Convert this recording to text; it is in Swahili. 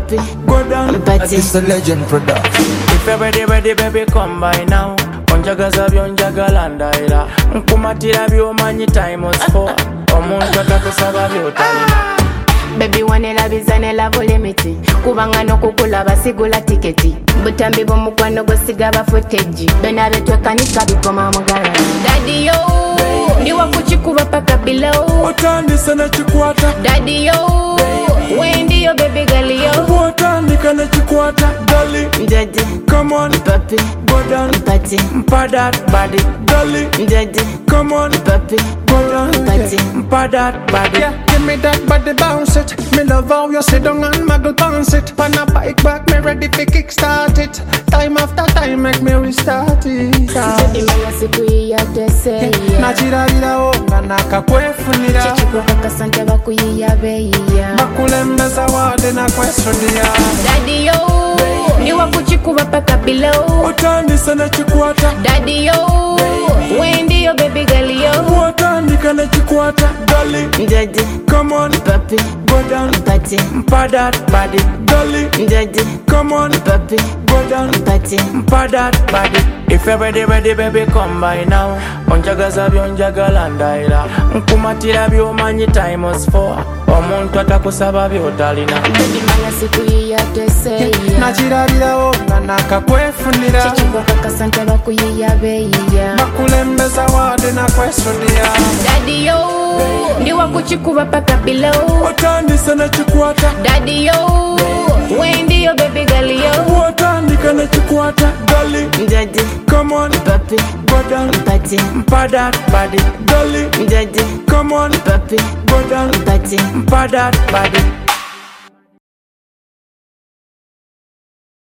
Papi, go down. Party. It's the legend production. If you're ready, baby, come by now. Onjagaza byonjagala ndaira nkumatira byomanyi time was for omuntu atakusaba byotalina. Baby wanela bizanela volemiti kubanga nokukulaba sigula tiketi butambi bw'omukwano gwosiga footage bena betwekanika bikoma mugala Daddy yo ndiwa kuchikuba paka below Otandisa na chikwata Daddy yo wendi yo baby girl yo Otandika na chikwata Dali Daddy come on Papi go down Party mpa that body Dali Daddy come on Papi go down Party mpa that body. Yeah, give me that body, bounce it. Me love how you sit down and muggle bounce it. Pan a bike back, me ready to kickstart it. Time after time, make me restart it. Baby mala siku yatese Nachira vira onga nakakwefunira Chichiko kakasante bakuyiya beyiya bakulembeza wade na kwesudia. Daddy yo ndiwa kuchikuba paka below Otandisa na chikwata Daddy yo wendi yo baby girl yo Otandika na chikwata Dali Daddy come on Papi go down Party mpa that body Dali Daddy come on Papi go down Party mpa that body. If you're ready, baby, come by now. Onjagaza byonjagala ndaira nkumatira byomanyi time was for omuntu atakusaba byotalina. Baby mala siku yatese Nachira vira onga nakakwefunira Chichiko kakasante bakuyiya beyiya bakulembeza wade na kwesudia. Daddy yo ndiwa kuchikuba paka below Otandisa na chikwata Daddy yo wendi yo baby girl yo Otandika na chikwata Dali Daddy come on Papi go down Party mpa that body Dali Daddy come on Papi go down Party mpa that body.